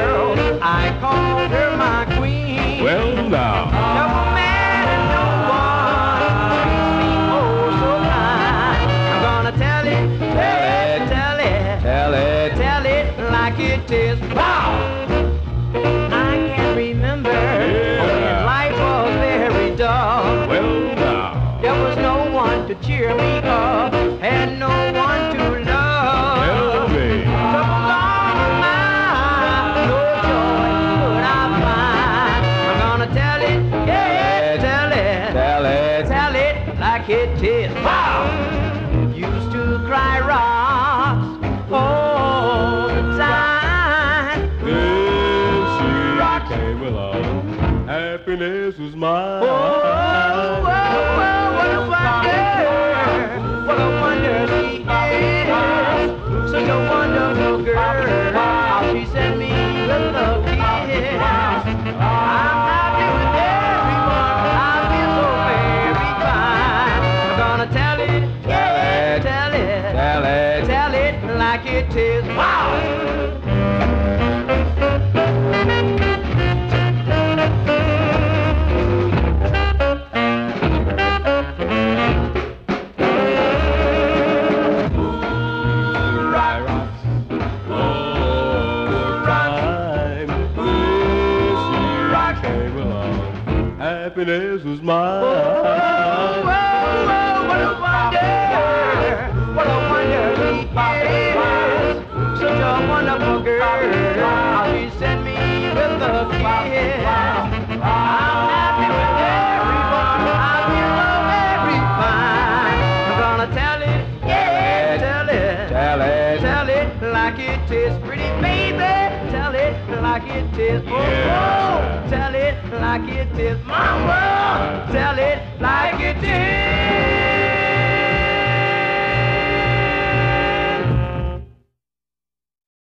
world. I called her my queen. Well, now. Never met no one treats me oh so kind. I'm gonna tell it, tell it like it is. Wow! I can't remember when life was very dull. Well, now. There was no one to cheer me up, had no one to love. Tell me. Took a long mile, no joy could I find. I'm gonna tell it, yeah, tell it like it is. Wow! Used to cry rocks all the time. Then she came along. Happiness was mine. Oh, what a wonder, what a wonder she is. Such a wonderful girl, how she sent me with a kiss. I'm happy with everyone, I feel so very fine. I'm gonna tell it, yeah, tell it like it is. Wow! Happiness was mine. What a wonder, what a wonder she is. Such a wonderful girl, how she sent me with a kiss. I'm happy with everyone, I feel so very fine. I'm gonna tell it, yeah, tell it like it is. Pretty baby, tell it like it is. Oh, tell it like it is. My world, tell it like it is.